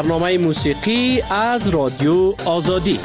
برنامه موسیقی از رادیو آزادی.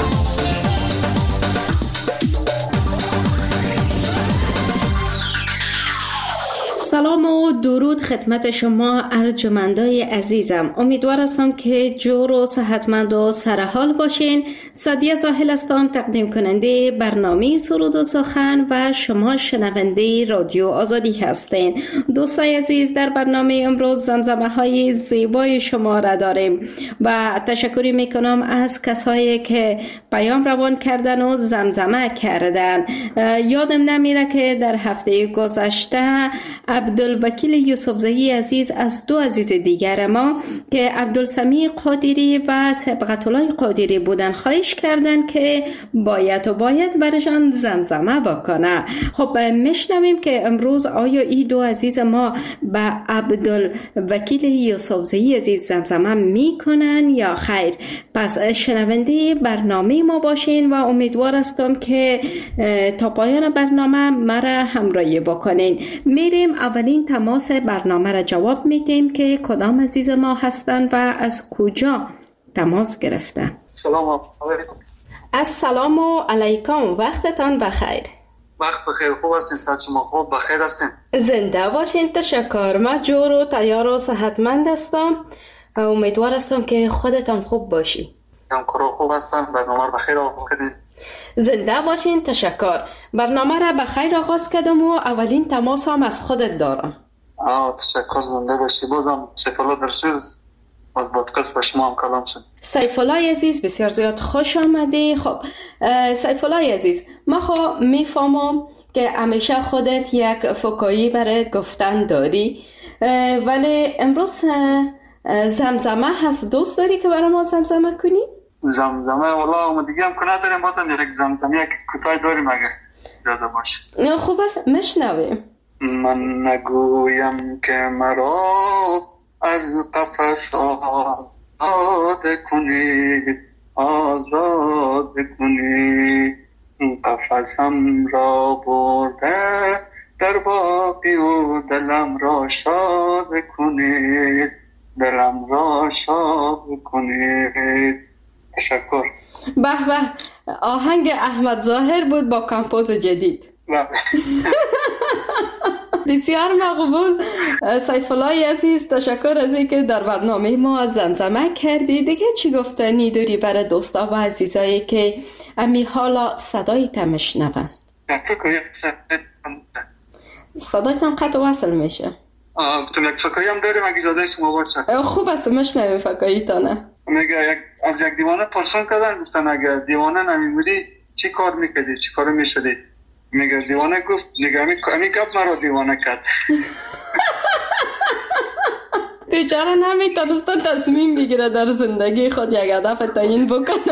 سلام و درود خدمت شما ارجمندای عزیزم. امیدوار هستم که جور و صحتمند و سرحال باشین. سادیه زاهل هستم، تقدیم کننده برنامه سرود و سخن و شما شنونده رادیو آزادی هستین. دوستای عزیز، در برنامه امروز زمزمه های زیبای شما را داریم و تشکری میکنم از کسایی که پیام روان کردن و زمزمه کردن. یادم نمیره که در هفته گذشته عبدالوکیل یوسفزئی عزیز از دو عزیز دیگر ما که عبدالسمیع قادری و سبقت الله قادری بودن خواهش کردن که باید برشان زمزمه بکنه. خب میشنویم که امروز آیا این دو عزیز ما به عبدالوکیل یوسفزئی عزیز زمزمه میکنن یا خیر؟ پس شنونده برنامه ما باشین و امیدوار هستم که تا پایان برنامه مرا همراهی بکنین. میریم اولین تماس برنامه را جواب میدیم که کدام عزیز ما هستند و از کجا تماس گرفتن. سلام علیکم. السلام علیکم، وقتتان بخیر. وقت بخیر. خوب هستین؟ صحت شما خوب؟ بخیر هستین؟ زنده باشین. تشکر. من جور و تیار و صحتمند هستم. امیدوار هستم که خودتان خوب باشی. همکارا خوب هستن؟ برنامه رو بخیر آغاز کردین؟ زنده باشین. تشکر. برنامه را بخیر آغاز کردم و اولین تماس هم از خودت دارم. تشکر. زنده باشی. بازم سیف الله درسیز از پادکست با شما هم کلام شد. سیف الله عزیز بسیار زیاد خوش آمدی. خب سیف الله عزیز، ما میفهمم که همیشه خودت یک فکایی برای گفتن داری، ولی امروز زمزمه هست. دوست داری که برای ما زمزمه کنی؟ زمزمه والا ما دیگه هم که نداریم، بازم یک زمزمه یک کوتاه داریم اگه اجازه باشه. خوب است، مشنویم. من نگویم که مرا از قفس آزاد کنید، آزاد کنید، قفسم را برده در باقی و دلم را شاد کنید، دلم را شاد کنید. تشکر. به به، آهنگ احمد ظاهر بود با کمپوز جدید. بسیار مقبول. سیف الله عزیز، تشکر از اینکه در برنامه ما زمزمه کردی. دیگه چی گفتنی داری برای دوستا و عزیزایی که امی حالا صدایت میشنون؟ صدایت هم قطع وصل میشه. تو یک فکایی هم داریم اگه اجازه شما باشه. خوب است، مشنویم فکایی تانه. میگه از یک دیوانه پرسان کردن، گفتن اگر دیوانه نمیمودی چی کار میکردی، چی کار میشدی؟ میگه دیوانه گفت نگه امی گفت مرا دیوانه کرد. بیچاره نمیتونسته تصمیم بگیره در زندگی خود یک هدف تعیین بکنه.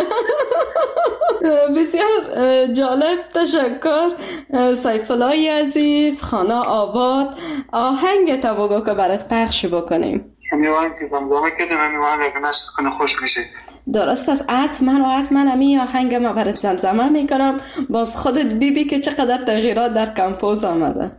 بسیار جالب. تشکر سیف الله عزیز. خانه آباد، آهنگ تا بگو که برات پخش بکنیم. همیوان که زمزمه کردیم، همیوان اگه نشد کنه خوش میشه. درست است. حتما همی آهنگ ما برات زمزمه میکنم. باز خودت بیبی که چقدر تغییرات در کمپوز آمده.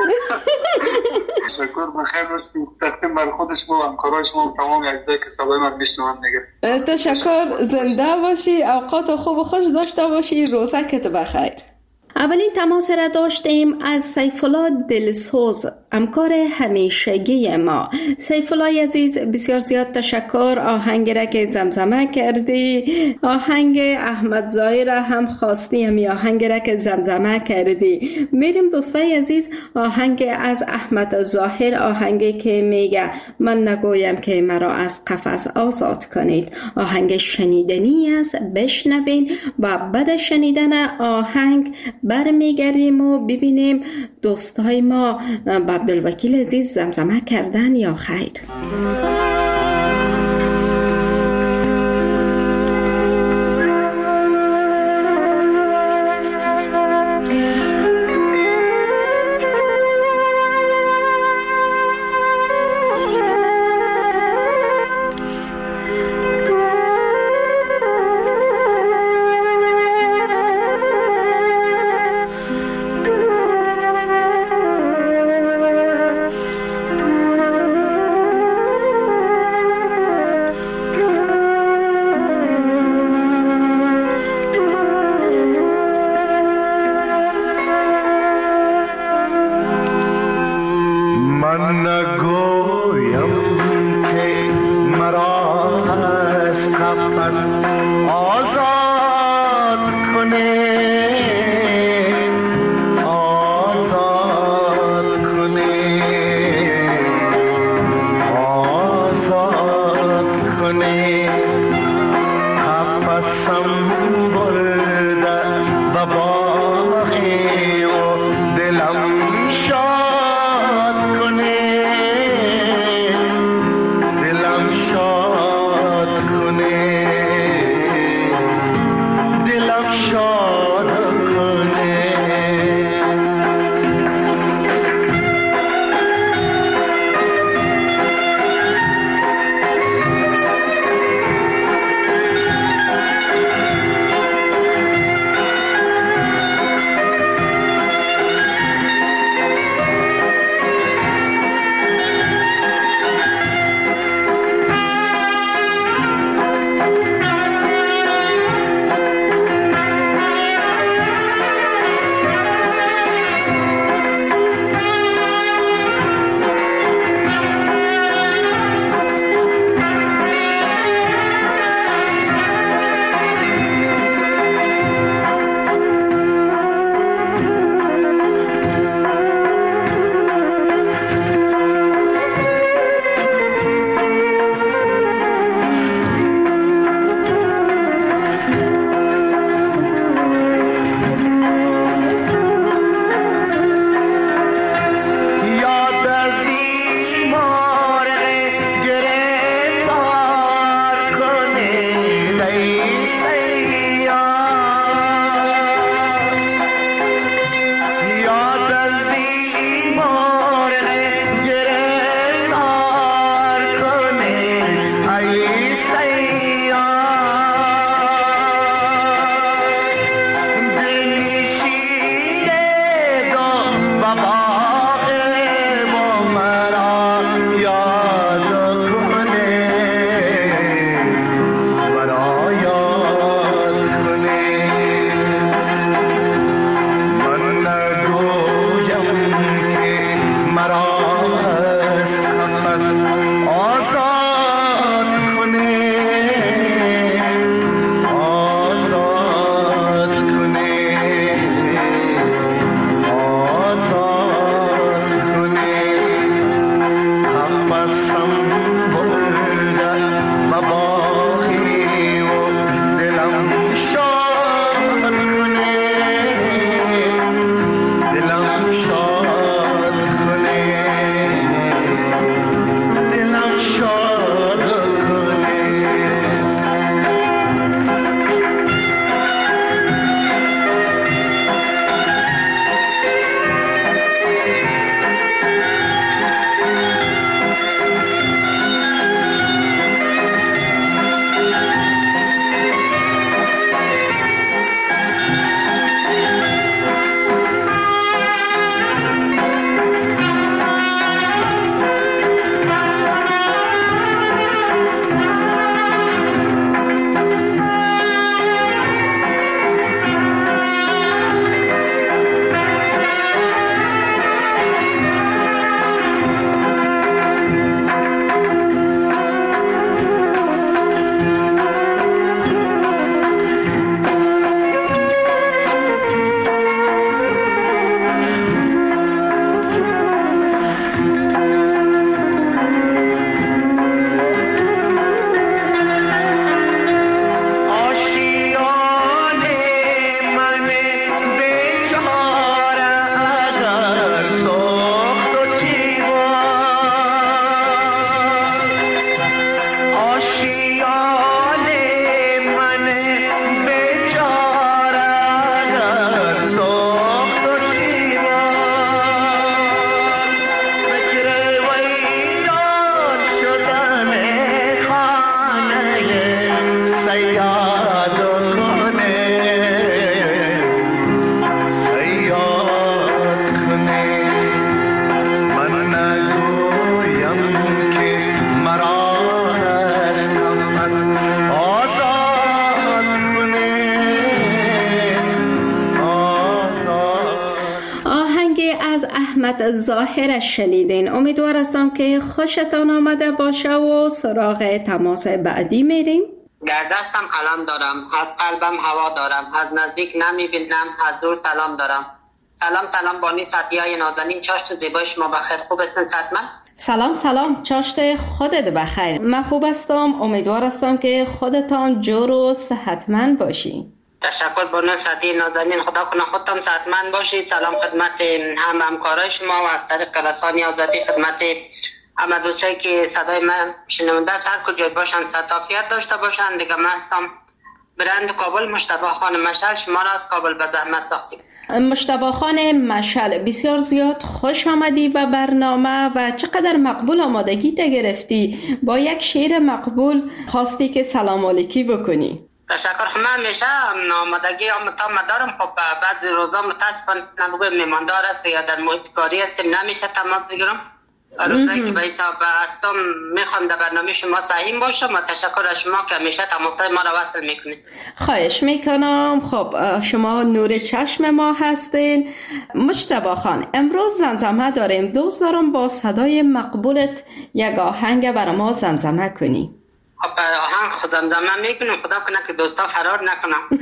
تشکر. بخیر باشید. تقدیم بر خود شما و همکارای شما و تمام عزیزایی که صدای من میشنون دیگه. تشکر. زنده باشی. اوقات خوب و خوش داشته باشی. روزکت بخیر. اولین تماس را داشتیم از سیف الله دلسوز، همکار همیشگی ما. سیف الله عزیز، بسیار زیاد تشکر. آهنگ را که زمزمه کردی، آهنگ احمد ظاهر هم خواستی، همی آهنگ را که زمزمه کردی. میریم دوستای عزیز، آهنگ از احمد ظاهر، آهنگی که میگه من نگویم که مرا از قفس آزاد کنید. آهنگ شنیدنی است، بشنوین و بعد شنیدن آهنگ برمیگردیم و ببینیم دوستای ما با عبدالوکیل عزیز زمزمه کردن یا خیر. احمد ظاهرش شنیدین. امیدوار هستم که خوشتان آمده باشه و سراغ تماس بعدی میریم. در دستم قلم دارم، از قلبم هوا دارم، از نزدیک نمیبینم، از دور سلام دارم. سلام بانی سطیای نازنین، چاشت زیبای شما بخیر. خوب هستن صدمن؟ سلام چاشت خودت بخیر. من خوب هستم. امیدوار هستم که خودتان جور و صحتمند باشین. تشکر بانو سعدی نازنین، خدا کنه خودتان صحتمند باشید. سلام خدمت همکارای شما و از طریق رسانه آزادی خدمت همه دوستایی که صدای من شنونده است، هر کجای باشند صحت عافیت داشته باشند. دیگه من هستم برند کابل، مجتبی خان مشعل، شما را از کابل به زحمت ساختیم. مجتبی خان مشعل، بسیار زیاد خوش آمدی به برنامه و چقدر مقبول آمادگی گرفتی. با یک شعر مقبول خواستی که سلام علیکی بکنی. تشکر. من همیشه آمادگی آمدم دارم. خب بعضی روزا متاسفانه نبگویم میماندار است یا در محیط کاری هستیم، نمیشه تماس بگیرم. روزایی که به حساب هستم میخوام در برنامه شما سهیم باشم و تشکر از شما که همیشه تماسای ما را وصل میکنید. خواهش میکنم. خب شما نور چشم ما هستین. مجتبی خان، امروز زمزمه داریم. دوست دارم با صدای مقبولت یک آهنگ برای ما زمزمه کنی. خب آهنگ خود زمزمه میکنم، خدا کنه که دوستا فرار نکنم.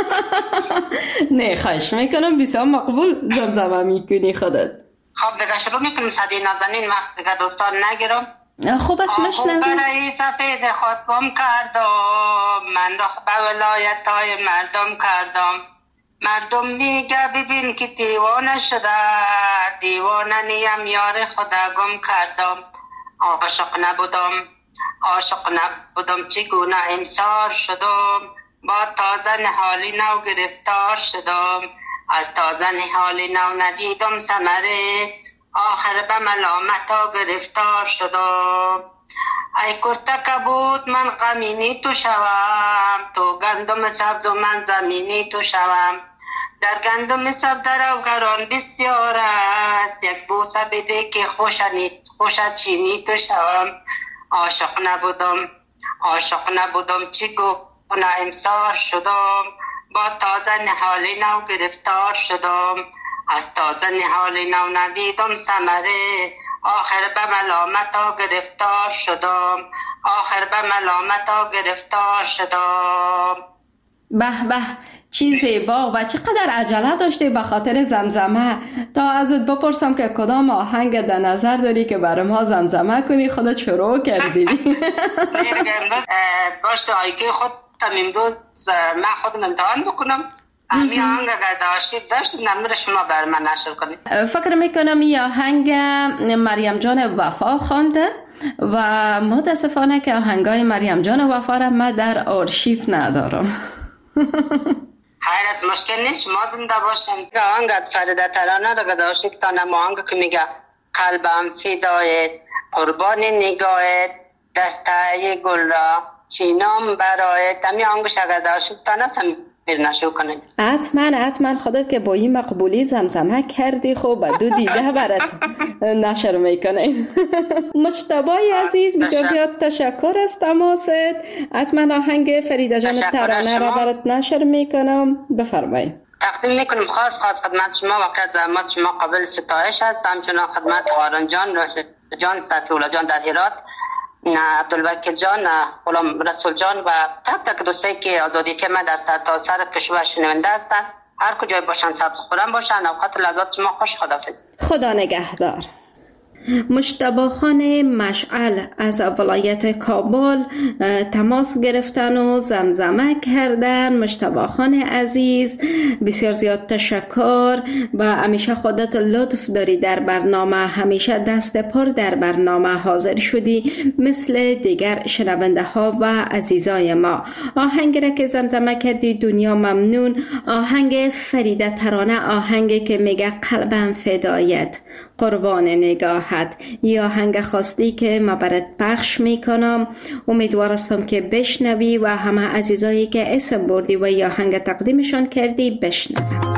نه خواهش میکنم، بسیار مقبول زمزمه میکنی خودت. خب دیگه شروع میکنم. سعدی نازنین، وقت دیگه دوستان نگیرم. خوب است مشنویم. برای سفید خود گم کردم، من رخ به ولایت های مردم کردم. مردم میگه ببین که دیوانه شده، دیوانه نیم یار خدا گم کردم. عاشق نبودم چگونه امسار شدم، با تازه نهالی نو گرفتار شدم. از تازه نهالی نو ندیدم ثمره، آخر به ملامتا گرفتار شدم. ای کرته کبود من غمینی تو شوم، تو گندم سبز و من زمینی تو شوم. در گندم سبز درآوران بسیار است، یک بوسه بده که خوشت چینی تو شوم. عاشق نبودم چگونه امسار شدم، با تازه نهالی نو گرفتار شدم. از تازه نهالی نو ندیدم ثمره، آخر به ملامتا گرفتار شدم. به به، چی زیبا و چقدر عجله داشتی به خاطر زمزمه. تا ازت بپرسم که کدام آهنگ در نظر داری که برای ما زمزمه کنی، خودت شروع کردی. امروز باشه آیکه خود امروز من خودم امتحان بکنم. همین آهنگ اگر داشتید نمیر شما بر من نشر کنید. فکر میکنم این آهنگ مریم جان وفا خوانده و متاسفانه که آهنگای مریم جان وفا را من در آرشیف ندارم. حیرت مشکل نیست، شما زنده باشین. آهنگ از فریده ترانه را داشتید تا آهنگ که میگه قلبم فدایت، قربان نگاهت، دسته گل را چینام برایت. همین آهنگش اگر داشتید تا نسم نشو کنید. حتما خودت که با این مقبولی زمزمه کردی، خب دو دیده برات نشر میکنیم. مجتبی عزیز، بسیار زیاد تشکر از تماست. حتما آهنگ فریده جان ترانه را برات نشر میکنم. بفرمایید. تقدیم میکنم خاص خدمت شما. وقت زحمت شما قابل ستایش است. همچنان خدمت قارن جان سطولا جان در هرات، عبدالوکیل جان، غلام رسول جان و تک دوستایی که آزادی که من در سرتاسر کشور شنونده هستند، هر کجای باشن سبز خورم باشن. اوقات لحظات شما خوش. خداحافظ. خدا نگهدار. مجتبی خان مشعل از ولایت کابل تماس گرفتن و زمزمه کردن. مجتبی خان عزیز، بسیار زیاد تشکر و همیشه خودت لطف داری در برنامه، همیشه دست پر در برنامه حاضر شدی مثل دیگر شنونده ها و عزیزای ما. آهنگ را که زمزمه کردی دنیا ممنون، آهنگ فریده ترانه، آهنگی که میگه قلبم فدایت، قربان نگاهت. یا آهنگ خواستی که ما برات پخش میکنم. امیدوار هستم که بشنوی و همه عزیزایی که اسم بردی و یا آهنگ تقدیمشان کردی بشنوی.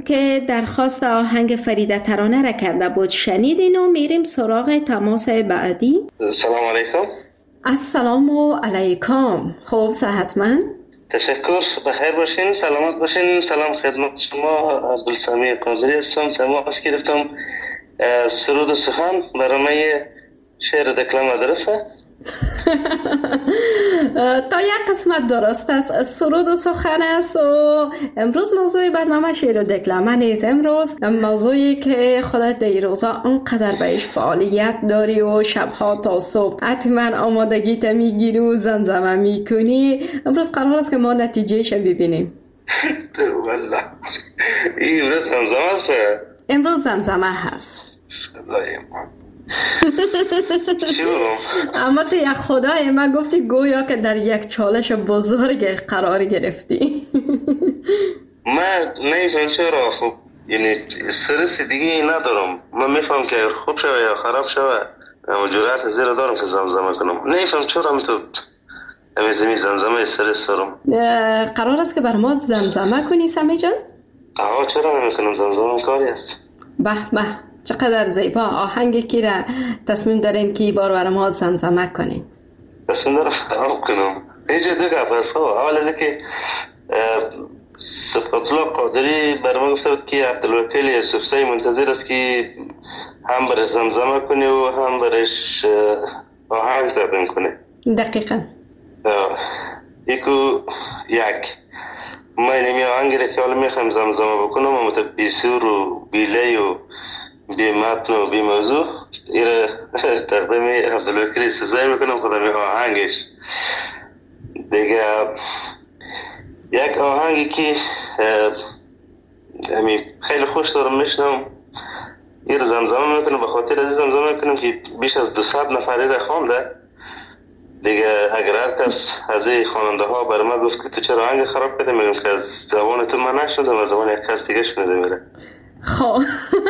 که درخواست آهنگ فریده ترانه را کرده بود شنیدین و میریم سراغ تماس بعدی. سلام علیکم. السلام علیکم. خوب صحتمند؟ تشکر، بخیر باشین، سلامت باشین. سلام خدمت شما، عبدالسمی قادری هستم. تماس گرفتم. سرود و سخن برنامه شعر دکلم مدرسه. تا یک قسمت درست است، سرود و سخن است و امروز موضوع برنامه شعر و دکلمه نیست. امروز موضوعی که خودت در روزا انقدر بهش فعالیت داری و شبها تا صبح حتما آمادگیت میگیری و زمزمه میکنی. امروز قرار است که ما نتیجهش ببینیم. والله امروز زمزمه است. امروز زمزمه هست. اما تو یک خدای من گفتی گویا که در یک چالش بزرگ قرار گرفتی. من نمیفهم چرا. خب یعنی استرس دیگه ندارم. من میفهم که خوب شوه یا خراب شوه اما جرأت زیرا دارم که زمزمه کنم. نمیفهم چرا میتود همیزمی زمزمه استرس دارم. قرار است که بر ما زمزمه کنی سمی جان؟ چرا نمیکنم؟ زمزمه کاری است. به به، چقدر زیبا. آهنگ کی را تصمیم دارین که بار بر ما زمزمه کنین؟ تصمیم دارم خراب کنم. ایجا دو گپ است. اول از که صفت الله قادری بر ما گفته بود که عبدالوکیل یوسفزئی منتظر است که هم برش زمزمه کنی و هم برش آهنگ تقدیم کنی. دقیقا. یک من نمی آهنگی را که حالا میخوام زمزمه بکنم اما تا بی سور و بی لی و بی متن و بی موضوع ایره تقدیم عبدالوکیل یوسفزئی میکنم خودم آهنگش دیگه. یک آهنگی که خیلی خوش دارم میشنم ایره زمزمه میکنم، به خاطر از زمزمه میکنم که بیش از 200 نفری را خوانده دیگه. اگر هر کس از این خواننده ها بر ما گفت که تو چرا آهنگ خراب کرده، میگم که از زبان تو من نشنیدم، از زبان یک کس دیگه شنیده میره. خب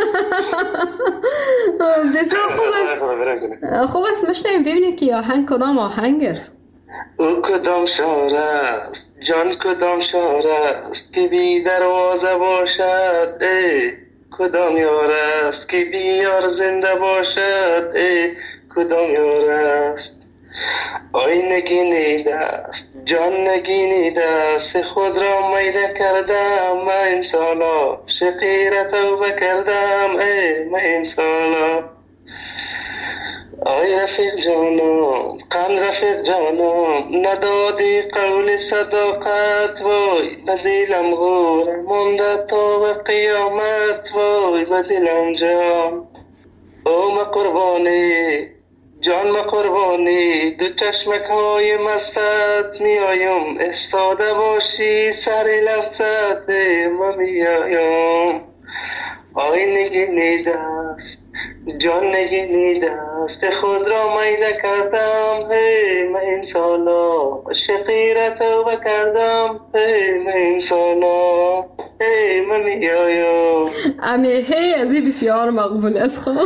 بسیار خوب است. مشتیم ببینیم که آهنگ کدام آهنگ است. او کدام شعر است جان، کدام شعر است که بی دروازه باشد، ای کدام یار است که بی یار زنده باشد، ای کدام یار است. آی نگینیده است جان، نگینیده است خود را میده کردم، من انسانا شقیر توبه کردم، ای من انسانا. آی رفیق جانم، قند رفیق جانم، ندادی قول صداقت، وای بدیلم غور مونده تا به قیامت، وای بدیلم جان. او ما قربانی جان، ما قربانی دو چشمک های مستت میایم، استاده باشی سر لفظت ما میایم. آی نگینیده است جان، نگینیده است خود را میده کردم، هی من انسانا شقیر توبه کردم، هی من انسانا هی من میایم. امی هی از این بسیار مقبول است. خب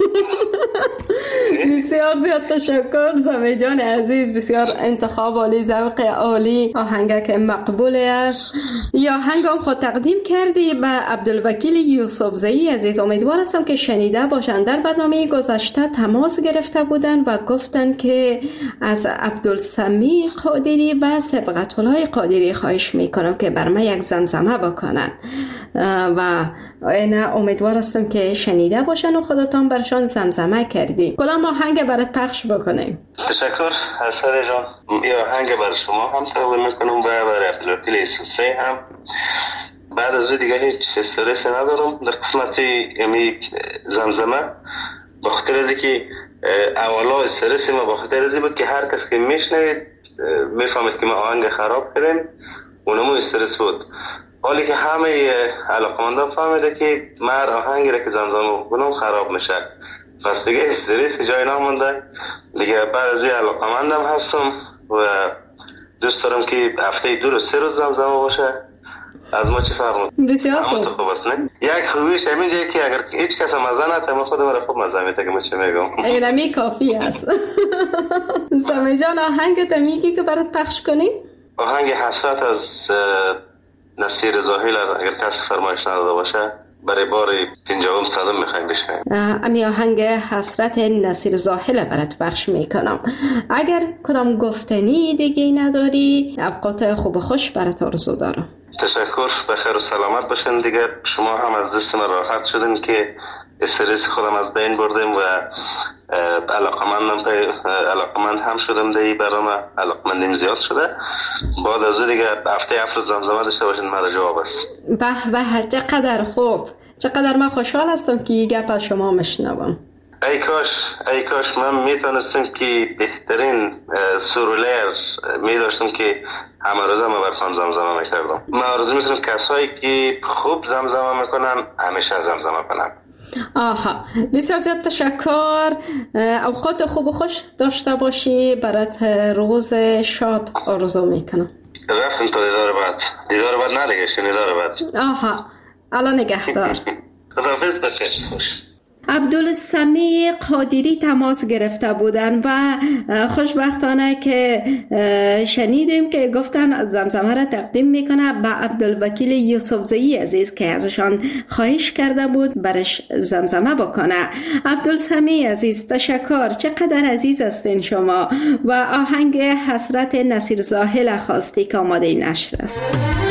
بسیار زیاد تشکر زمی جان عزیز، بسیار انتخاب عالی، ذوق عالی، آهنگ که مقبول است. یا آهنگم خود تقدیم کردی به عبدالوکیل یوسفزئی عزیز. امیدوار هستم که شنیده باشند. در برنامه گذشته تماس گرفته بودند و گفتند که از عبدالسمی قادری و صبغت الله قادری خواهش میکنم که بر من یک زمزمه بکنن و اینا امیدوار هستم که شنیده باشن و خودتان برشان زمزمه کردی. کدام آهنگ برات پخش بکنیم؟ تشکر حسن جان. یه آهنگ برای شما هم تقدیم میکنم و برای عبدالوکیل یوسفزئی هم. بعد از دیگه هیچ استرس ندارم در قسمت زمزمه، به خاطر از که اولا استرس ما به خاطر از بود که هر کس که میشنوید میفهمید که ما آهنگ خراب کردیم، اونمو استرس بود. حالی که همه علاقمندان فهمیده که من آهنگی را که زمزمه کنم خراب میشه، پس دیگه استرس جای نمونده دیگه. بعد از این علاقمندم هستم و دوست دارم که هفته 2 روز 3 روز زمزمه باشه. از ما چی فرمود؟ بسیار خوب است نه؟ یک خوبیش همین جایی که اگر هیچ کس مزه نده من خودم را خوب مزه میده که من چه میگم. اینمی کافی است. سمی جان آهنگ تا میگی که برات پخش کنیم؟ آهنگ حسرت از نصیر زاهل اگر کسی فرمایش نداده باشه برای بار 50 صدم میخوایم بشنویم. امی آهنگ حسرت نصیر زاهل برات پخش میکنم. اگر کدام گفتنی دیگه نداری اوقات خوب خوش برات آرزو دارم. تشکر، بخیر و سلامت باشین. دیگه شما هم از دست من راحت شدین که استرس خودم از بین بردیم و علاقمند هم شدم دیگه. برام علاقمندیم زیاد شده. بعد از دیگه هفته افروز زمزمه داشته باشین. مرا جواب است. به چقدر خوب، چقدر من خوشحال هستم که این گپ از شما مشنوم. ای کاش من میتونستم که بهترین سرولر میداشتم که همه روزه ما براتون زمزمه میکردم. من آرزو میکنم کسایی که خوب زمزمه میکنن همیشه زمزمه کنن. آها، بسیار زیاد تشکر. اوقات خوب و خوش داشته باشی. برات روز شاد آرزو میکنم. رفتم تا دیدار بعد ندگشتیم. دیدار بعد. آها، الان نگهدار. خداحافظ، بخیر، خوش. عبدالسمیع قادری تماس گرفته بودن و خوشبختانه که شنیدیم که گفتن زمزمه را تقدیم میکنه به عبدالوکیل یوسفزئی عزیز که ازشان خواهش کرده بود برش زمزمه بکنه. عبدالسمیع عزیز تشکر، چقدر عزیز هستین شما. و آهنگ حسرت نصیر زاهل خواستی که آماده نشر است.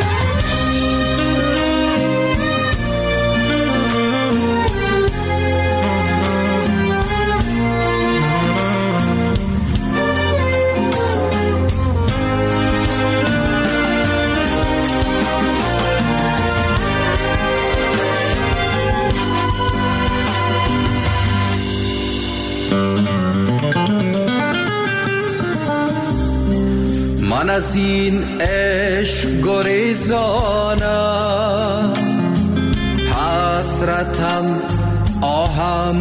من از این عشق گریزانم، حسرتم آهم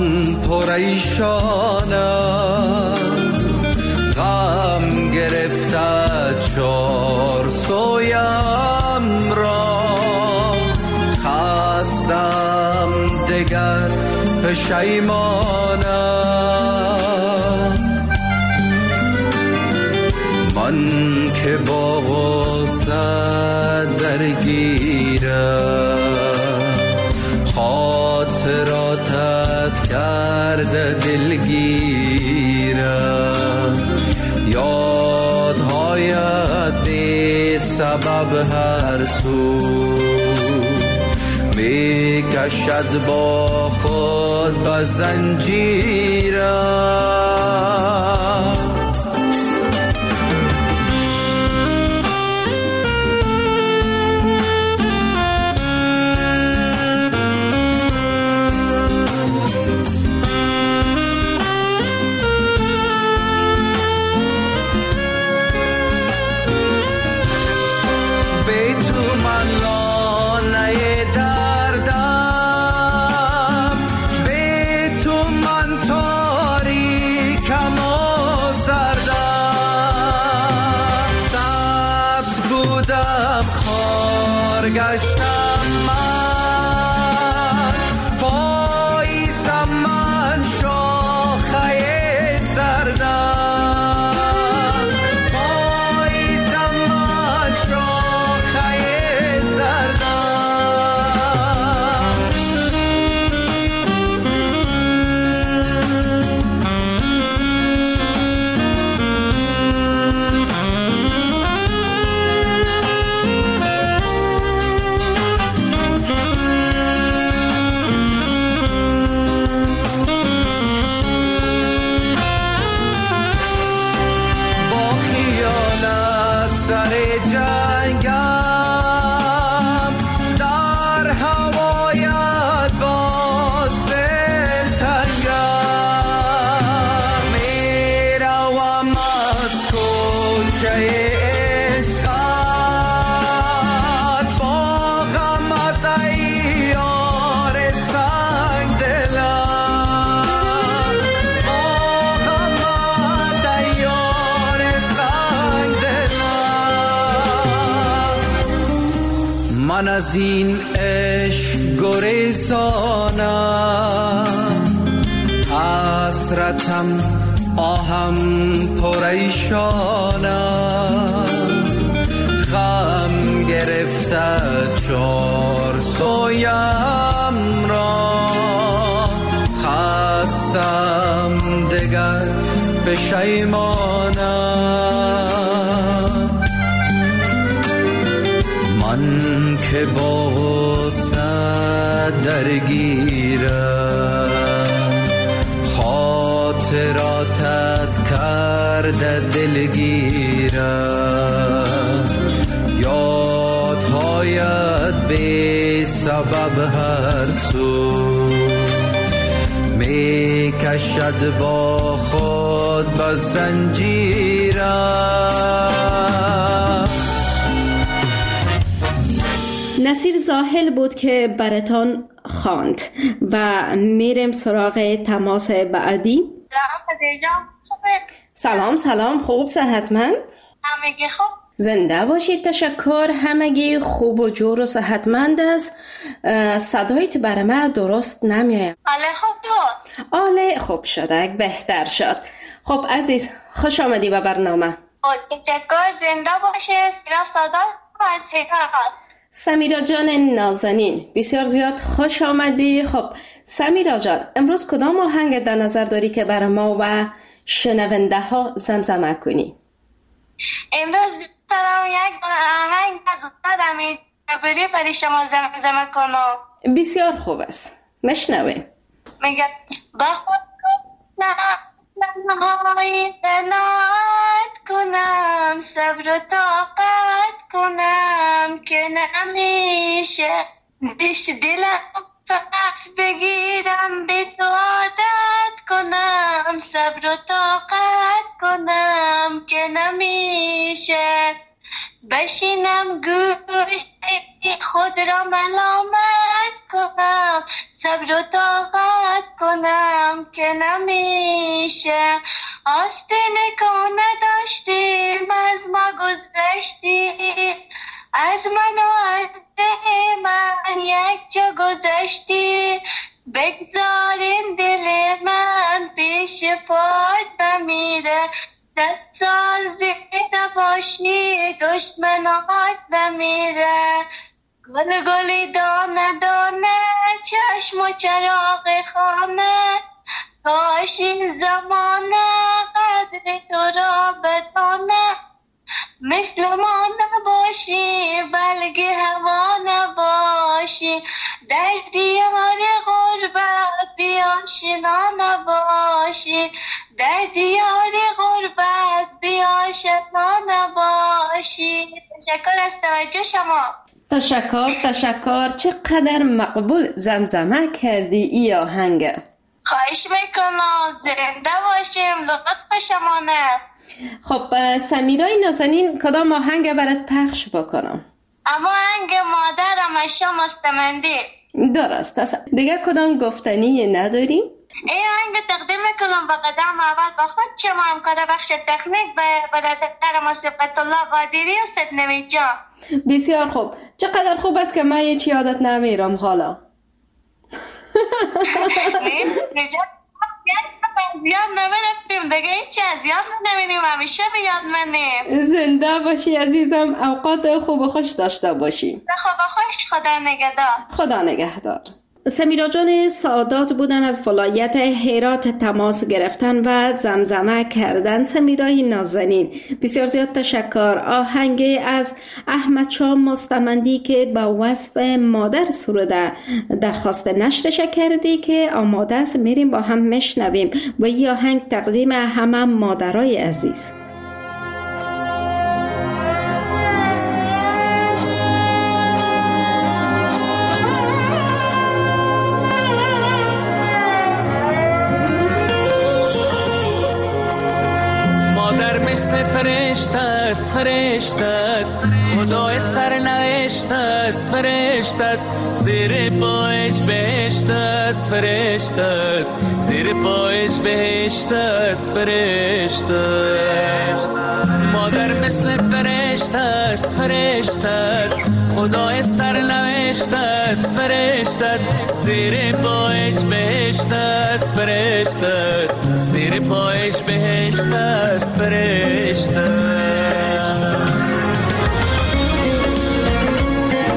پریشانم، غم گرفته چار سویم را، خستم دگر پشیمانم. من که با غصه درگیرم، خاطراتت کرده دلگیرم، یادهایت بی سبب هر سو می کشد با خود به زنجیرم. گشتم من پاییزم، من شاخه زردم، پاییزم من شاخه زردم. من از این عشق گریزانم، حسرتم آهم پریشانم، غم گرفته چار سویم را خستم دگر پشیمانم. من که با غصه درگیرم خاطراتت کرده دلگیرم. یادهایت بی سبب هر سو می کشد با خود به زنجیرم. نصیر زاهل بود که براتان خواند و میریم سراغ تماس بعدی. سلام خوب صحتمند؟ همگی خوب. زنده باشید. تشکر. همگی خوب و جور و صحتمند است. صدایت برای من درست نمیاید. آله خوب بود. آله خوب شده، بهتر شد. خب عزیز خوش آمدی به برنامه. تشکر. زنده باشید. سیرا صدا از هیکات. سمیرا جان نازنین بسیار زیاد خوش آمدی. خب سمیرا جان امروز کدام آهنگ در نظر داری که برای ما و شنونده ها زمزمه کنی؟ امروز دارم یک آهنگ از دادمی بری برای شما زمزمه کنم. بسیار خوب است، مشنویم. میگه با خود نهایی قناعت کنم، صبر و طاقت کنم که نمیشه دیش دلم فقط بگیرم به تو عادت کنم، صبر و طاقت کنم که نمیشه بشینم گوش خود را ملامت کنم، صبر و طاقت کنم که نمیشه. آستینه که نداشتیم از ما گذشتی، از من و از من یک جا گذشتی، بگذارین دل من پیش پات بمیره، 10 سال زنده باشی دشمنات بمیره. گل گلی دانه دانه چشم و چراغ خانه، کاش این زمانه قدر تو را بدانه، مثل ما نباشی بلکه هوا نباشی، در دیار غربت بیاشنا نباشی، در دیار غربت بیاشنا نباشی. تشکر از توجه شما. تشکر. چقدر مقبول زمزمه کردی ای آهنگ. خواهش میکنم. زنده باشیم. لطف شمانه. خب سمیرای نازنین کدام آهنگ برات پخش بکنم؟ اما آهنگ مادرم اشیا مستمندی. درست است. دیگه کدام گفتنی نداریم؟ این آهنگ تقدیم میکنم به قدم اول با خود شما همکار بخش تکنیک به برادر ما صفت الله قادری و سید جان. بسیار خوب. چقدر خوب است که من هیچ یادت نمیرم حالا. زیاد نمیرفتیم دیگه، هیچی از یاد نمیریم، همیشه به یاد منیم. زنده باشی عزیزم. اوقات خوب و خوش داشته باشی. خوب و خوش. خدا نگهدار. خدا نگهدار. سمیرا جان سعادات بودن از ولایت هرات تماس گرفتن و زمزمه کردن. سمیرای نازنین بسیار زیاد تشکر. آهنگ از احمد شاه مستمندی که با وصف مادر سروده درخواست نشرش کردی که آماده است، میریم با هم مشنویم و این آهنگ تقدیم همه مادرای عزیز. فرشته است خدای سرنوشت است، فرشته است زیر پایش بهشت است، فرشته است زیر پایش بهشت است، فرشته است. مادر مثل فرشته است، فرشته است خدای سرنوشت است، فرشته است زیر پایش بهشت است، فرشته است زیر پایش بهشت است، فرشته است.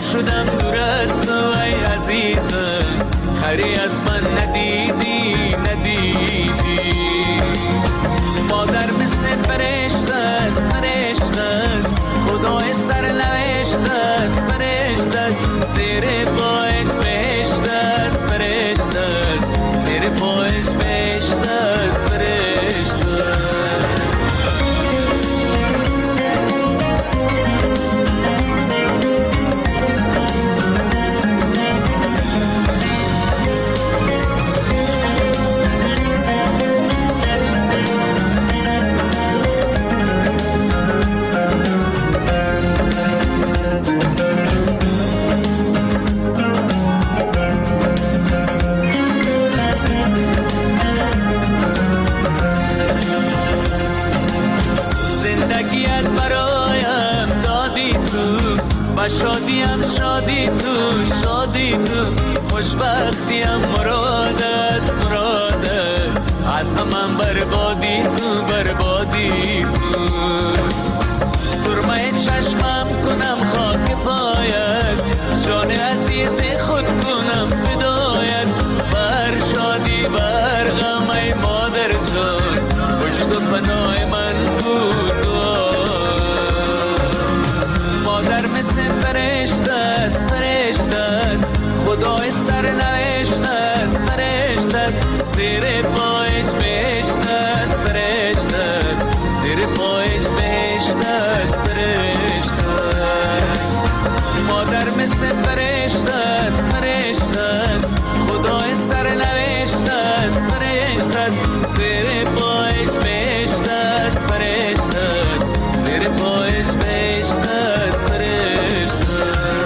شدم دور از تو ای عزیزم، خری از من ندیدی ندیدی. مادر مثل فرشته است فرشته است، خدای سرنوشت است فرشته است، زیر پایش بهشت است فرشته است، زیر پایش بهشت است فرشته است. شادیم شادی تو شادی تو، خوشبختیم مرادت مرادت، از غمم بربادی تو بربادی تو. سرمه چشمم کنم خاک پایت، جان عزیز خود کنم فدایت، بر شادی بر غم ای مادر جان، پشت و پناه من بود. مادر مثل فرشته است فرشته است، خدای سرنوشت است فرشته است، زیر پایش بهشت است فرشته است، زیر پایش بهشت است فرشته است. مادر مثل فرشته است فرشته است، خدای سرنوشت است فرشته است، زیر پایش بهشت است فرشته است، زیر پایش بهشت است فرشته.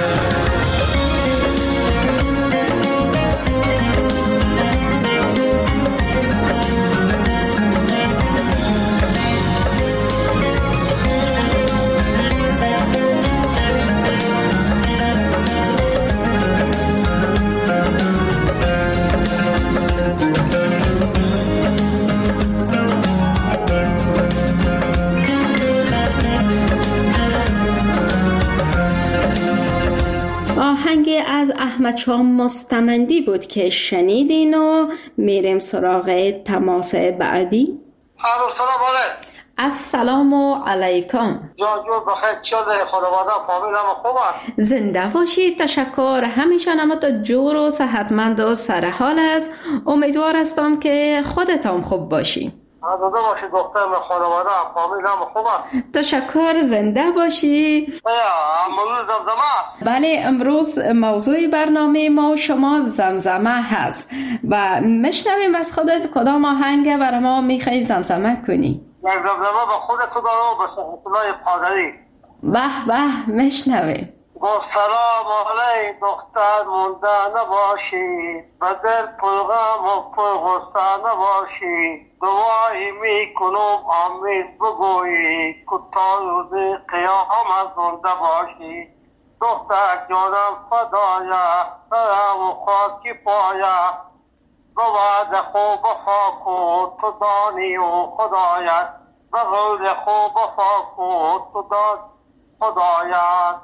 آهنگ از احمد شاه مستمندی بود که شنیدین و میریم سراغ تماس بعدی. سلام علیکم. السلام علیکم. جانجور بخیر، چیاده خانواده فامیل هم خوبه؟ زنده باشید، تشکر. همیشه نما تا جور و صحتمند و سرحال است. امیدوار هستم که خودتان خوب باشی. زنده باشید دخترم، خانواده فامیل هم خوبه؟ تشکر، زنده باشی. موضوع زمزمه است؟ بله، امروز موضوع برنامه ما شما زمزمه هست و میشنویم از خودت کدام آهنگ برای ما میخوای زمزمه کنی؟ زمزمه به خودت دارم و به سلطنای قادری. به به، میشنویم. با سلام علی دختر مونده نباشی، به دل پرغم و پرغصه نباشی، دعایی میکنم امید بگویی که تا روز قیامت زنده باشی. دختر جانم فدایه سرم و خاکی پایه، به وعد خوب وفا کن تو دانی و خدایت، به قول خوب وفا کن تو دانی خدایت.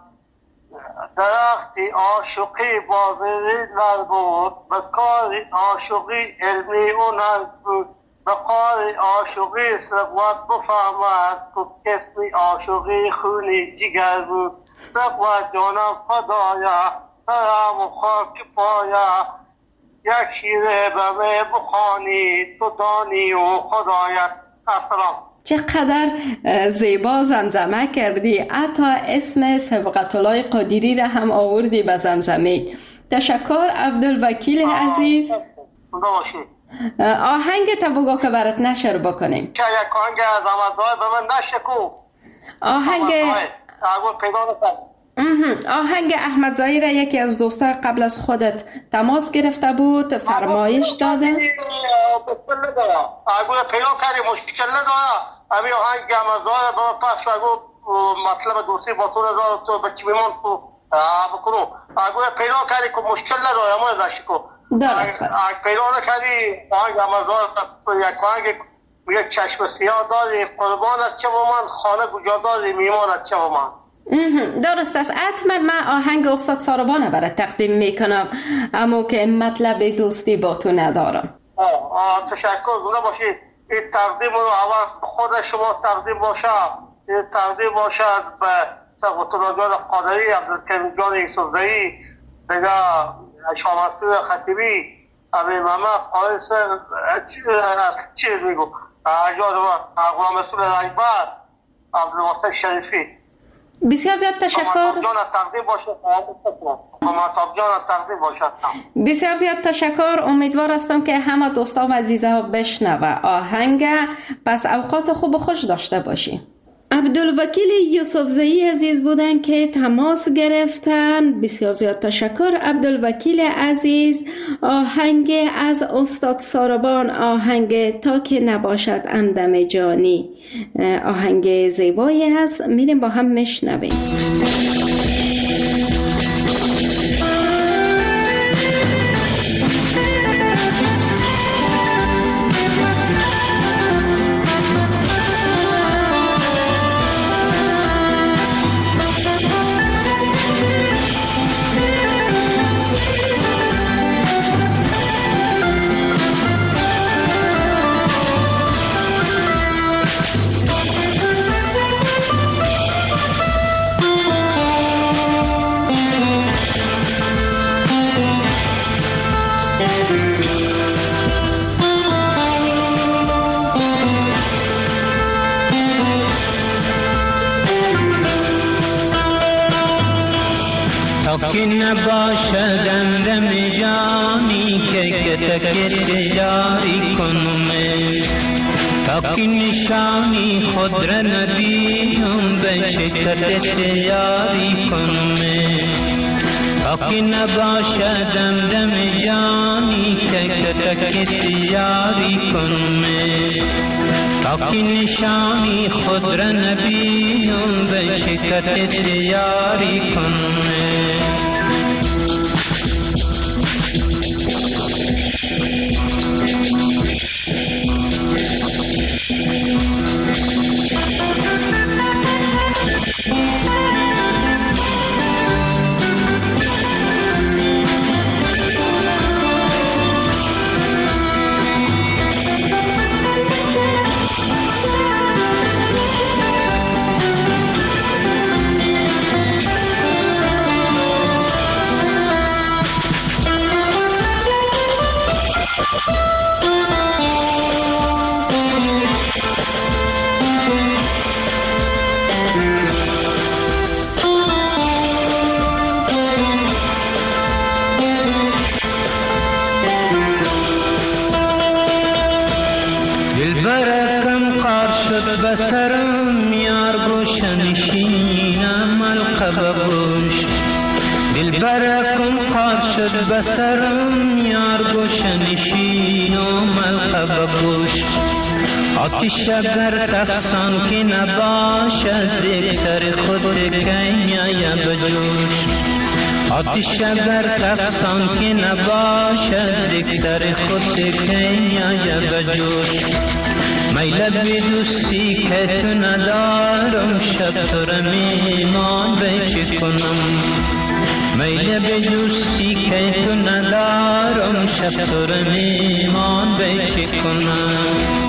درختی عاشقی بازی نبود، به کار عاشقی علمی و نبود، به کار عاشقی ثروت بفهمد که کسمی عاشقی خونی جگر بود. ثروت جانم فدایه سرم و خاک پایه، یک شیره به می بخوانی تو دانی و خدایت. السلام. چقدر زیبا زمزمه کردی، حتی اسم سبقت الله قادری را هم آوردی به زمزمه. تشکر عبدالوکیل عزیز. آهنگ تا بگو که برات نشر بکنیم. چه یک آهنگ از آمدهای به من نشکو. آهنگ احمد زایی را یکی از دوستای قبل از خودت تماس گرفته بود، فرمایش داده. اگه پیدا کردی مشکل نداره، امی آهنگ احمد زایی با پس اگه مطلب دوستی با تو نداره تو بچی بیمان تو بکنو. اگه پیدا کردی که مشکل نداره اما نشکو. درست است. اگه پیدا نکردی آهنگ احمد زایی یک آهنگ یک چشم سیاه داری، قربانت چه با من، خانه کجا داری، میمانت چه با من. درست است. حتما من آهنگ استاد ساربان برای تقدیم میکنم، اما که مطلب دوستی با تو ندارم. تشکر زنده باشید. این تقدیم رو اول خود شما تقدیم باشد، این تقدیم باشد به سقوطالله جان قادری، عبدالکریم جان یوسفزئی، دیگه شامسور خطیبی، امیر محمد قائس، چیز میگو غلام رسول اکبر، عبدالواسط شریفی. بسیار زیاد تشکر. بسیار زیاد تشکر. امیدوار هستم که همه دوستان و عزیزه ها بشنوه آهنگ. پس اوقات خوب و خوش داشته باشی. عبدالوکیل یوسفزئی عزیز بودن که تماس گرفتن. بسیار زیاد تشکر عبدالوکیل عزیز. آهنگ از استاد ساربان، آهنگ تا که نباشد همدم جانی، آهنگ زیبایی هست. میریم با هم میشنویم. که نباشدم دم جانی که تکت جاری کنم، تا که نشانی خود را ندیدم به شکت یاری کنم، تا که نباشدم دم جانی که تکت یاری کنم، تا که نشانی خود را نبینم به شکت یاری کنم. بسرم یار گوشنشینم القبه گوش، دل برکم قار شد بسرم یار گوشنشینم القبه گوش. آتش اگر تفسان که نباشد یک سر خود کنیا بجوش، آتش اگر تفسان که نباشد یک سر خود کنیا بجوش. میل به دوستی که تو ندارم شب تو را میمان به چه کنم، میل به دوستی که تو ندارم شب تو را میمان به چه کنم.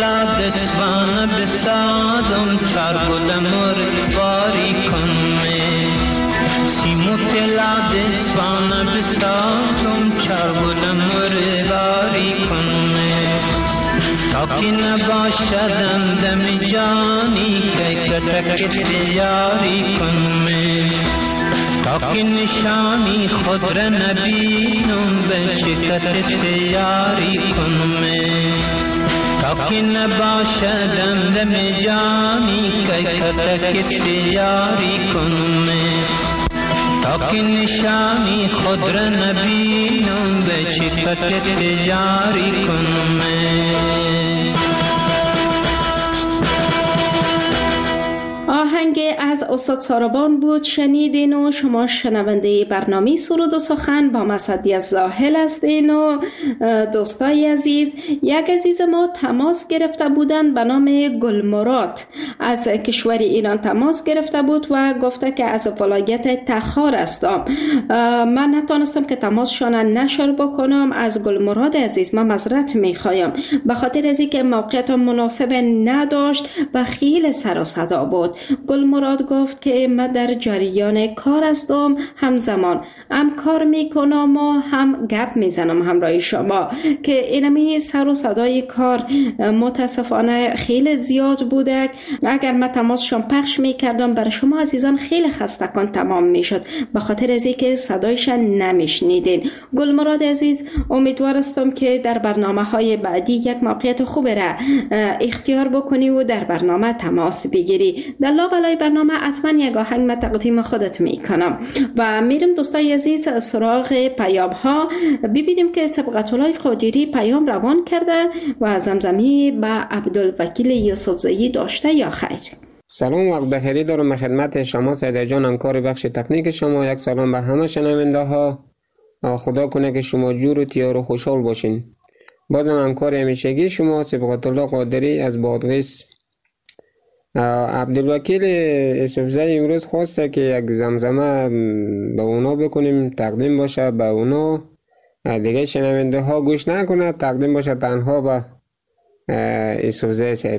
تلا دسوانه بسازم چار گل مرواری کنمه سیمو تلا دسوانه بسازم چار گل مرواری کنمه تا که نباشدم دم جانی که کتک دیاری کنمه تا که نشانی خود را نبینم به چکت دیاری کنمه تا که نباشدم دم جانی که کتک دیاری کنمه تا که نشانی خود را نبینم به چکت دیاری کنمه. آهنگ از استاد ساربان بود شنیدین و شما شنونده برنامه سرود و سخن با مسعدی زاهل هستین و دوستای عزیز. یک عزیز ما تماس گرفته بودن به نام گلمراد از کشور ایران تماس گرفته بود و گفته که از ولایت تخار هستم. من نتونستم که تماسشان نشر بکنم. از گلمراد عزیز من معذرت میخوایم به خاطر از اینکه موقعیت مناسب نداشت و خیلی سر و صدا بود. گلمراد گفت که من در جریان کار هستم، همزمان هم کار میکنم و هم گپ میزنم همراه شما که اینمی سر و صدای کار متاسفانه خیلی زیاد بوده. اگر من تماسشان پخش میکردم برای شما عزیزان خیلی خستگان تمام میشد به خاطر از اینکه صدایشان نمیشنیدین. گلمراد عزیز امیدوار هستم که در برنامه‌های بعدی یک موقعیت خوب را اختیار بکنی و در برنامه تماس بگیری. در لابلای برنامه حتما یک آهنگ من تقدیم خودت میکنم و میرم دوستای عزیز سراغ پیام ها ببینیم که سبقت‌الله قادری پیام روان کرده و زمزمی به عبدالوکیل یوسفزئی داشته یا خیر. سلام وقت بخیری دارم خدمت شما سیده جان همکار بخش تکنیک شما. یک سلام به همه شنونده ها. خدا کنه که شما جور و تیار و خوشحال باشین. بازم همکار همیشگی شما سبقت‌الله قادری از بادغیس. عبدالوکیل یوسفزئی امروز خواسته که یک زمزمه به اونا بکنیم تقدیم باشه به اونا، دیگه شنونده ها گوش نکنه، تقدیم باشه تنها به یوسفزئی صاحب.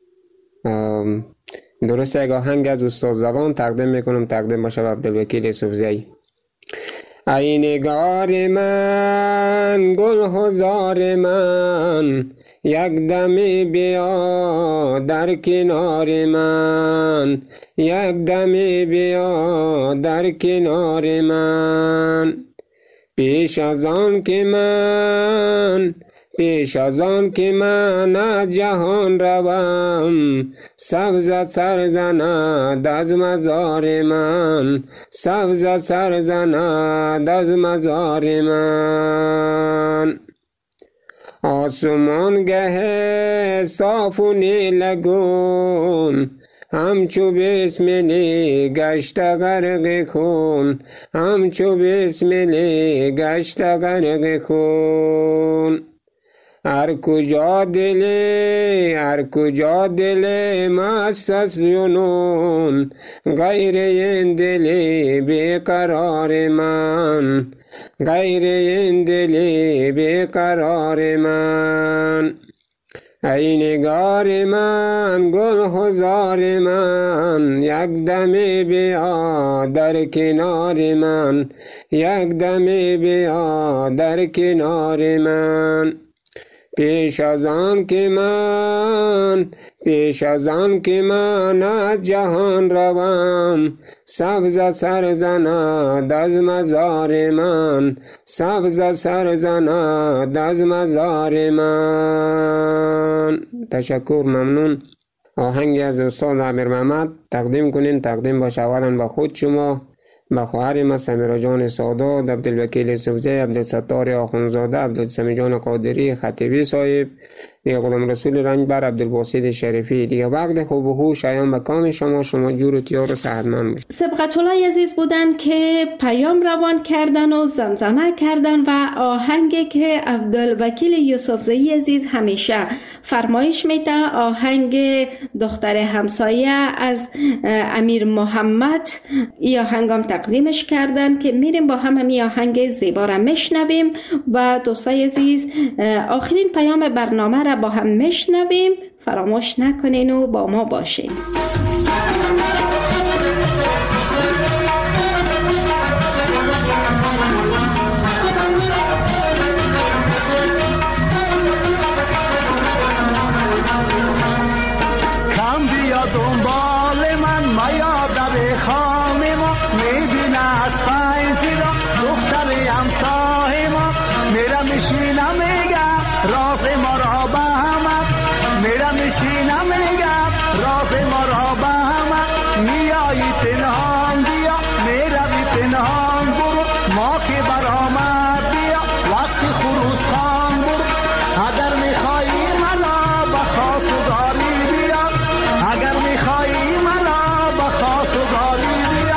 درست یک آهنگ از استاد زبان تقدیم میکنم، تقدیم باشه به عبدالوکیل یوسفزئی. ای نگار من گل هزار من یک دمی بیا در کنار من، یک دمی بیا در کنار من. پیش از آن که من از جهان روم، سبز سر زند از مزار من، سبز سر زند از مزار من. آسمان گه صاف و نیلگون همچو بسملی گشت غرق خون، همچو بسملی گشت غرق خون. هر کجا دل مست از جنون، غیر این دل بیقرار من، غیر این دل بیقرار من. ای نگار من گل هزار من یک دمی بیا در کنار من، یک دمی بیا در کنار من. پیش از آن که من از جهان روم، سبز سر زند از مزار من، سبز سر زند از مزار من. تشکر، ممنون. آهنگی از استاد عامر محمد تقدیم کنین، تقدیم باشه اولا به خود شما، به خواهر ما سمیرا جان سادات، عبدالوکیل یوسفزئی، عبدالستار آخونزاده، عبدالسمی جان قادری، خطیبی صاحب، دیگه غلام رسول رنجبر، عبدالباسط شریفی. دیگه وقت خوب و خوش شایان به کام شما جور و تیار و صحتمند باشید. سبقت‌الله عزیز بودن که پیام روان کردن و زمزمه کردن و آهنگی که عبدالوکیل یوسفزئی عزیز همیشه فرمایش میده، آهنگ دختر همسایه از امیر محمد، این آهنگم تقدیمش کردن که میریم با هم همین آهنگ زیبا را میشنویم. و دوستای عزیز آخرین پیام برنامه را را با هم میشنویم. فراموش نکنین و با ما باشین. کم بیا دنبال من میا در خانه ما، میبینه از پنجره دختر همسایه ما، میرم میشینم میگم راز ما را به همه، میرم میشینم میگم راز ما را به همه، میایی پنهان بیا میروی پنهان برو، ما که برآمد بیا وقتی خروس خان برو، اگر میخوایی منو به خواستگاری بیا، اگر میخوایی منو به خواستگاری بیا.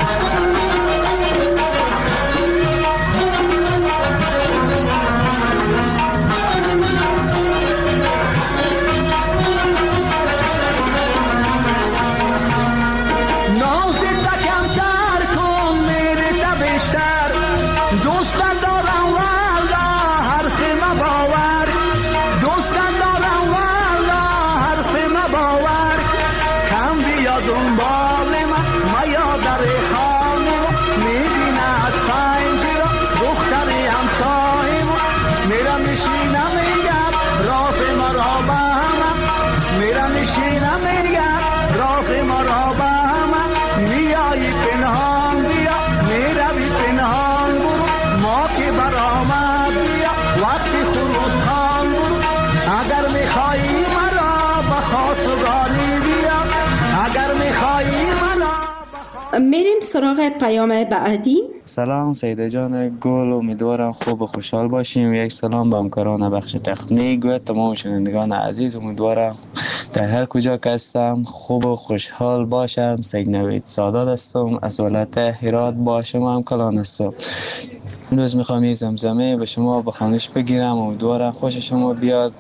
دنبال من میا در خانه میبینه از پنجره دختر همسایه میرم میشینم میگم راز ما را به همه، میرم میشینم میگم راز ما را به همه، میایی پنهان بیا میروی پنهان برو، ما که برآمد بیا وقتی خروس خان برو، اگر میخوایی مرا به خواستگاری بیا، اگر میخوایی منو. میریم سراغ پیام بعدی. سلام سیده جان گل، امیدوارم خوب و خوشحال باشیم. یک سلام به همکاران بخش تکنیک و تمام شنوندگان عزیز، امیدوارم در هر کجا که هستم خوب و خوشحال باشم. سید نوید سادات هستم از ولایت هرات، با شما هم کلان هستم. امروز میخوام یک زمزمه به شما به خوانش بگیرم، امیدوارم خوش شما بیاد.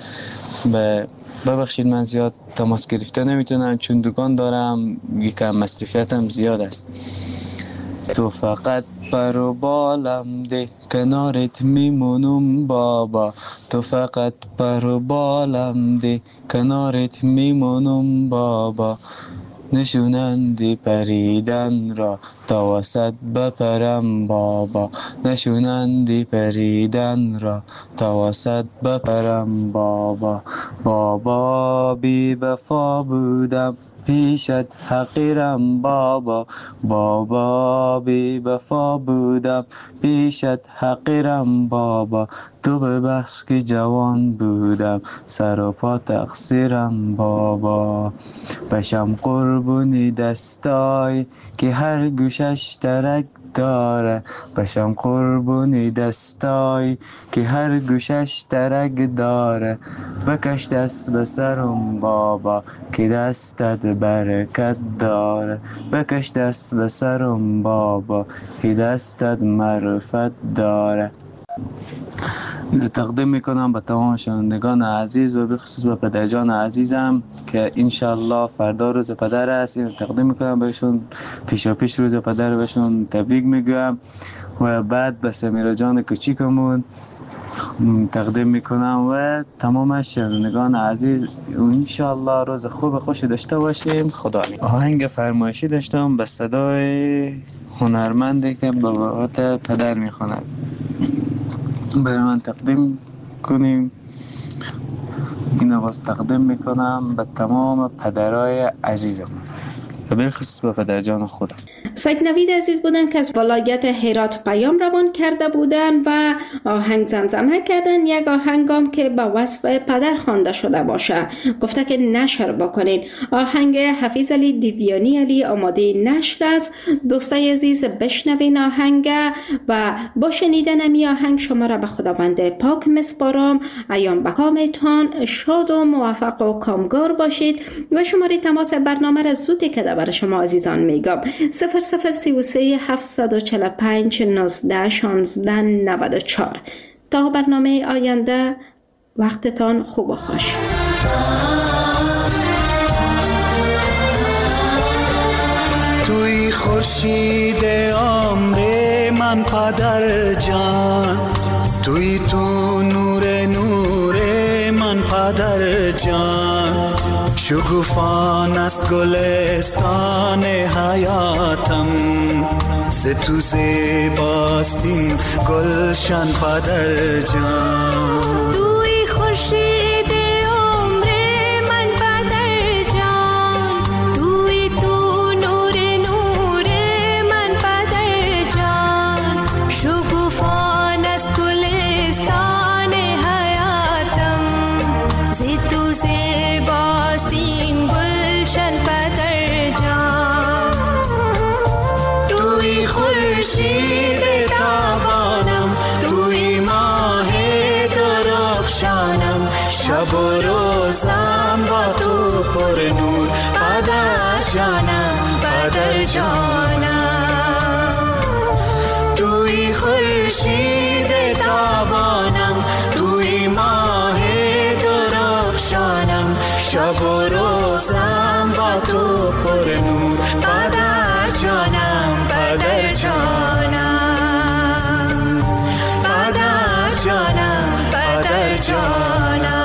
ببخشید من زیاد تماس گرفته نمیتونم چون دکان دارم، یکم مصرفیتم زیاد است. تو فقط پر و بالم ده کنارت میمونم بابا، تو فقط پر و بالم ده کنارت میمونم بابا، نشونندی پریدن را تا وسط بپرم بابا، نشونندی پریدن را تا وسط بپرم بابا، بابا بی وفا بودم پیشت حقیرم بابا، بابا بی وفا بودم پیشت حقیرم بابا، تو ببخش که جوان بودم سر و پا تقصیرم بابا، بشم قربونی دستای که هر گوشش ترک داره، بشم قربونی دستای که هر گوشش ترک داره، بکش دست به سرم بابا که دستت برکت داره، بکش دست به سرم بابا که دستت معرفت داره. تقدیم میکنم به تمام شنوندگان عزیز و به خصوص به پدرجان عزیزم که انشالله فردا روز پدر است. اینو تقدیم میکنم بهشون، پیش روز پدر بهشون تبریک میگم و بعد به سمیرا جان کوچیکمون تقدیم میکنم و تمام شنوندگان عزیز انشالله روز خوب خوش داشته باشیم. خدا نگهدار. آهنگ فرمایشی داشتم به صدای هنرمندی که به وقت پدر میخواند، برای من تقدیم کنیم. این آواز تقدیم میکنم به تمام پدرای عزیزم و بالخصوص به پدرجان خودم. سید نوید عزیز بودن که از ولایت هرات پیام روان کرده بودن و آهنگ زمزمه کردن، یک آهنگام که با وصف پدر خوانده شده باشه. گفته که نشر بکنین. آهنگ حفیظ علی دیویانی علی آماده نشر است. دوستای عزیز بشنوین آهنگ و با شنیدن امی آهنگ شما را به خداوند پاک میسپارم. ایام بکامتان شاد و موفق و کامگار باشید و شماره تماس برنامه را زودی که برای شما عزیزان میگم 0033 745 19 16 94. تا برنامه آینده وقتتان خوب و خوش. توی خورشید عمر من پدر جان، توی تو نور من پدر جان، شکوفان است گلستان حیاتم، ز تو زیباست این گلشن پدر جان. توی خورشید عمر من پدر جان، توی تو نور من پدر جان، شکوفان است گلستان حیاتم، ز تو زیباست این گلشن پدر جان. توی خورشید تابانم، توی ماه درخشانم، شب و روزم با تو پر نور پدر جانم، پدر جانم. توی خورشید تابانم، توی ماه درخشانم، شب و روزم با تو پر نور پدر جانم، پدر جانم، پدر جانم، پدر جانم.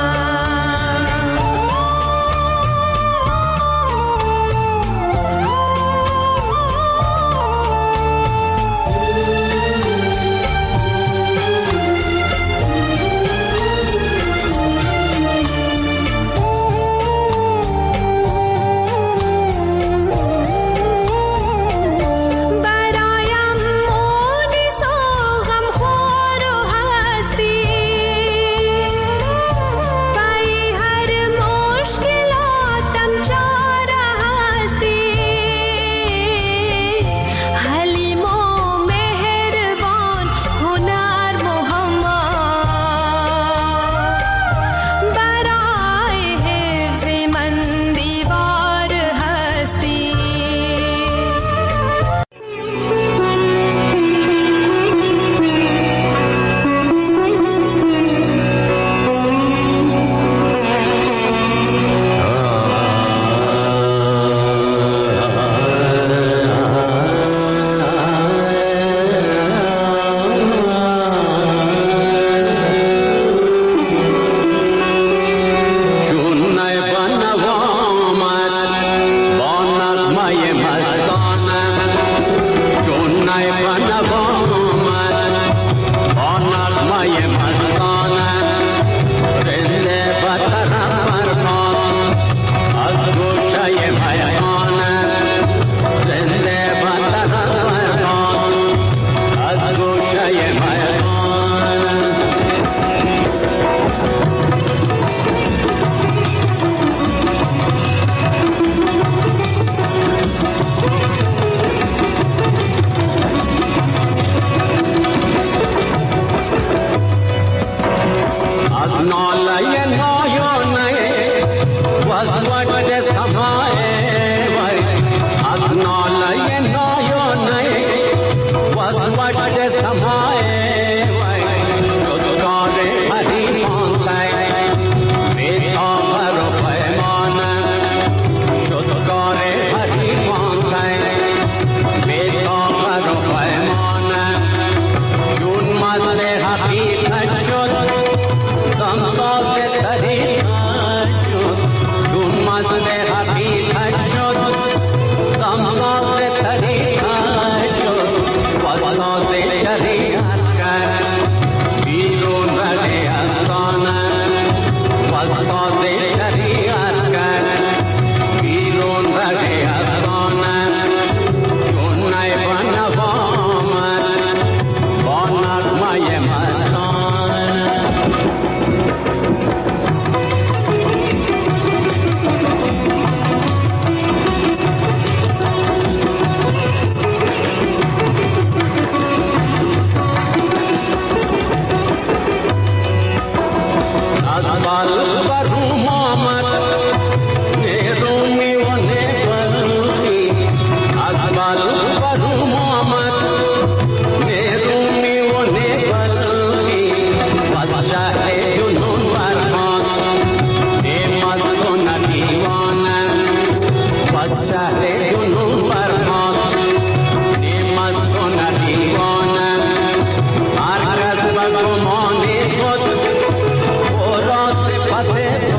Fateh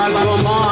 بدگمان